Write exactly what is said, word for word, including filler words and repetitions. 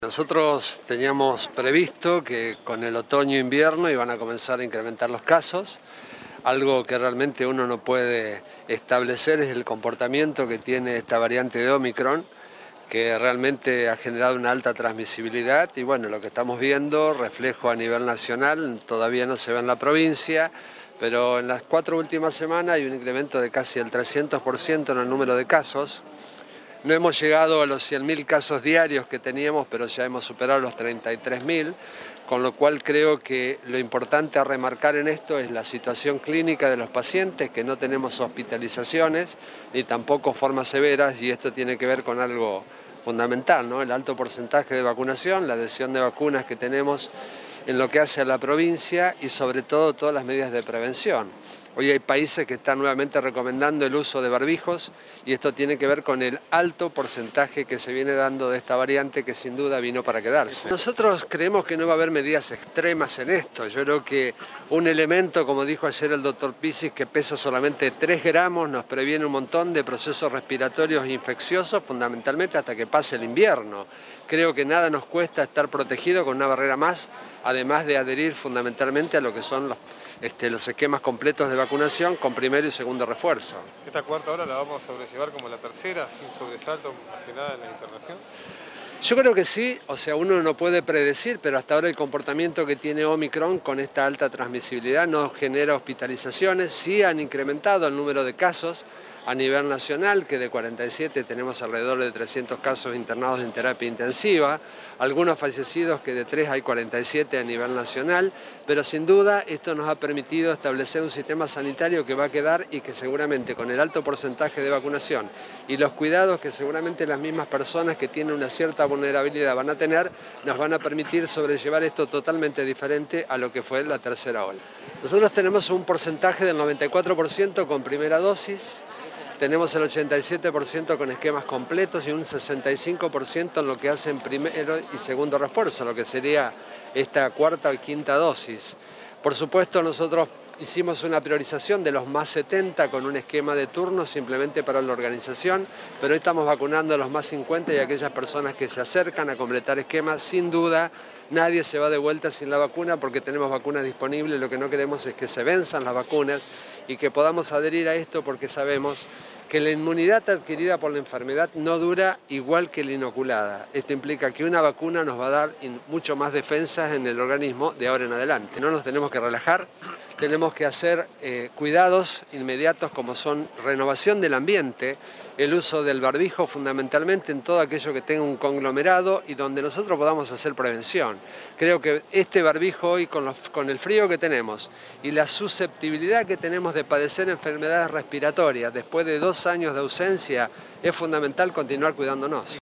Nosotros teníamos previsto que con el otoño-invierno iban a comenzar a incrementar los casos. Algo que realmente uno no puede establecer es el comportamiento que tiene esta variante de Omicron, que realmente ha generado una alta transmisibilidad y bueno, lo que estamos viendo, reflejo a nivel nacional, todavía no se ve en la provincia, pero en las cuatro últimas semanas hay un incremento de casi el trescientos por ciento en el número de casos. No hemos llegado a los cien mil casos diarios que teníamos, pero ya hemos superado los treinta y tres mil, con lo cual creo que lo importante a remarcar en esto es la situación clínica de los pacientes, que no tenemos hospitalizaciones ni tampoco formas severas, y esto tiene que ver con algo fundamental, ¿no? El alto porcentaje de vacunación, la adhesión de vacunas que tenemos en lo que hace a la provincia y sobre todo todas las medidas de prevención. Hoy hay países que están nuevamente recomendando el uso de barbijos y esto tiene que ver con el alto porcentaje que se viene dando de esta variante que sin duda vino para quedarse. Nosotros creemos que no va a haber medidas extremas en esto. Yo creo que un elemento, como dijo ayer el doctor Pisis, que pesa solamente tres gramos, nos previene un montón de procesos respiratorios infecciosos, fundamentalmente hasta que pase el invierno. Creo que nada nos cuesta estar protegido con una barrera más, además de adherir fundamentalmente a lo que son los, este, los esquemas completos de vacunación con primero y segundo refuerzo. ¿Esta cuarta hora la vamos a sobrellevar como la tercera, sin sobresalto más que nada en la internación? Yo creo que sí, o sea, uno no puede predecir, pero hasta ahora el comportamiento que tiene Omicron con esta alta transmisibilidad no genera hospitalizaciones, sí han incrementado el número de casos a nivel nacional, que de cuarenta y siete tenemos alrededor de trescientos casos internados en terapia intensiva, algunos fallecidos que de tres hay cuarenta y siete a nivel nacional, pero sin duda esto nos ha permitido establecer un sistema sanitario que va a quedar y que seguramente con el alto porcentaje de vacunación y los cuidados que seguramente las mismas personas que tienen una cierta vulnerabilidad van a tener, nos van a permitir sobrellevar esto totalmente diferente a lo que fue la tercera ola. Nosotros tenemos un porcentaje del noventa y cuatro por ciento con primera dosis, tenemos el ochenta y siete por ciento con esquemas completos y un sesenta y cinco por ciento en lo que hacen primero y segundo refuerzo, lo que sería esta cuarta y quinta dosis. Por supuesto, nosotros hicimos una priorización de los más setenta con un esquema de turno simplemente para la organización, pero hoy estamos vacunando a los más cincuenta y a aquellas personas que se acercan a completar esquemas. Sin duda, nadie se va de vuelta sin la vacuna porque tenemos vacunas disponibles. Lo que no queremos es que se venzan las vacunas y que podamos adherir a esto porque sabemos que la inmunidad adquirida por la enfermedad no dura igual que la inoculada. Esto implica que una vacuna nos va a dar mucho más defensas en el organismo de ahora en adelante. No nos tenemos que relajar, tenemos que hacer eh, cuidados inmediatos como son renovación del ambiente, el uso del barbijo fundamentalmente en todo aquello que tenga un conglomerado y donde nosotros podamos hacer prevención. Creo que este barbijo hoy con, los, con el frío que tenemos y la susceptibilidad que tenemos de padecer enfermedades respiratorias después de dos años de ausencia, es fundamental continuar cuidándonos.